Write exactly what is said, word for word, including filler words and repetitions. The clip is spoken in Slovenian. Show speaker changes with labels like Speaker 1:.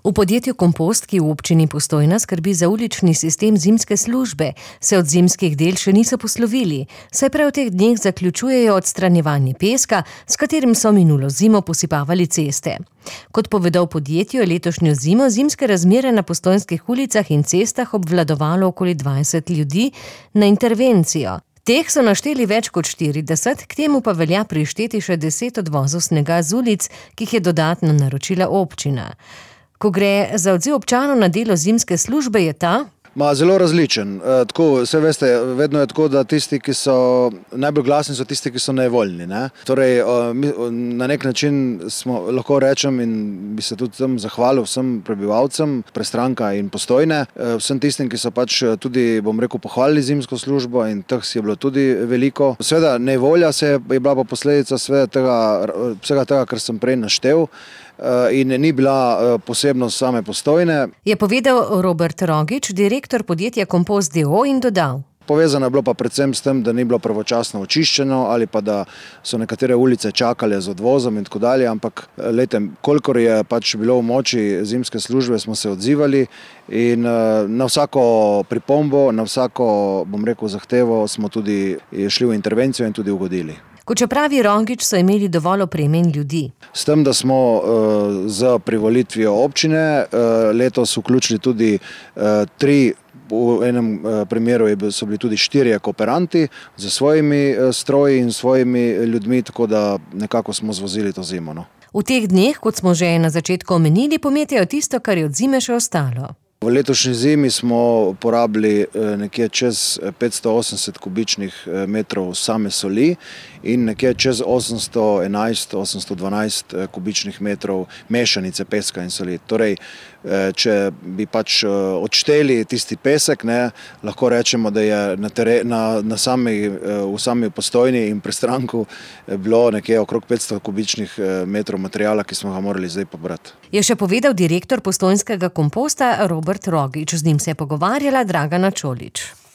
Speaker 1: V podjetju Kompost, ki v občini Postojna skrbi za ulični sistem zimske službe, se od zimskih del še niso poslovili, saj prav v teh dneh zaključujejo odstranjevanje peska, s katerim so minulo zimo posipavali ceste. Kot povedo v podjetju, je letošnjo zimo zimske razmere na postojnskih ulicah in cestah obvladovalo okoli dvajset ljudi na intervencijo. Teh so našteli več kot štirideset, k temu pa velja prišteti še deset odvozov snega z ulic, ki jih je dodatno naročila občina. Ko gre za odziv občanov na delo zimske službe, je ta
Speaker 2: Ma, zelo različen. E, tako, vse veste, vedno je tako, da tisti, ki so najbolj glasni, so tisti, ki so nevoljni. Ne? Torej, mi, na nek način smo, lahko rečem in bi se tudi tam zahvalil vsem prebivalcem Prestranka in Postojne, vsem tistim, ki so pač tudi, bom rekel, pohvalili zimsko službo in teh si je bilo tudi veliko. Seveda, nevolja se je bila pa posledica tega, vsega tega, kar sem prej naštel. In ni bila posebnost same Postojne.
Speaker 1: Je povedal Robert Rogič, direktor podjetja Kompost d. o. in dodal.
Speaker 2: Povezano je bilo pa predvsem s tem, da ni bilo pravočasno očiščeno ali pa da so nekatere ulice čakale z odvozom in tako dalje, ampak lejte, kolikor je pač bilo v moči zimske službe, smo se odzivali in na vsako pripombo, na vsako, bom rekel, zahtevo smo tudi šli v intervencijo in tudi ugodili.
Speaker 1: Kot če pravi Rogič, so imeli dovolj opreme in ljudi.
Speaker 2: S tem, da smo uh, z privolitvijo občine uh, letos vključili tudi uh, tri, v enem uh, primeru so bili tudi štirje kooperanti z svojimi uh, stroji in svojimi ljudmi, tako da nekako smo zvozili to zimo. No.
Speaker 1: V teh dneh, kot smo že na začetku omenili, pometajo tisto, kar je od zime še ostalo.
Speaker 2: V letošnji zimi smo porabili nekje čez petsto osemdeset kubičnih metrov same soli in nekje čez osemsto enajst, osemsto dvanajst kubičnih metrov mešanice peska in soli. Torej, če bi pač odšteli tisti pesek, ne, lahko rečemo, da je na tere, na, na sami, v sami Postojni in Prestranku bilo nekje okrog petsto kubičnih metrov materijala, ki smo ga morali zdaj pobrati.
Speaker 1: Je še povedal direktor postojnskega komposta Robert Rogič, z njim se je pogovarjala Dragana Čolič.